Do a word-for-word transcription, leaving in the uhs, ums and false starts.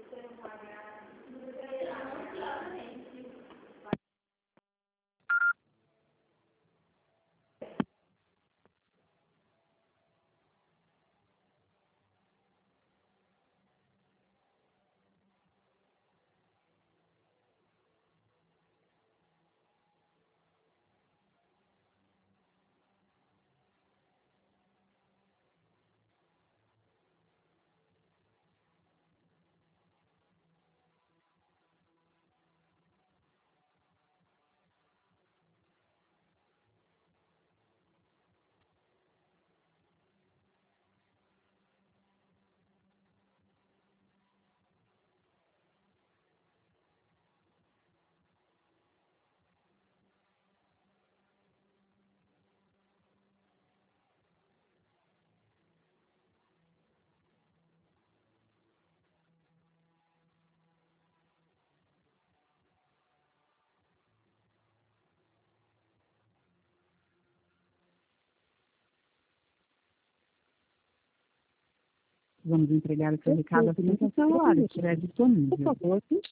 Vamos entregar o seu recado assim que a sua hora estiver disponível. Por favor,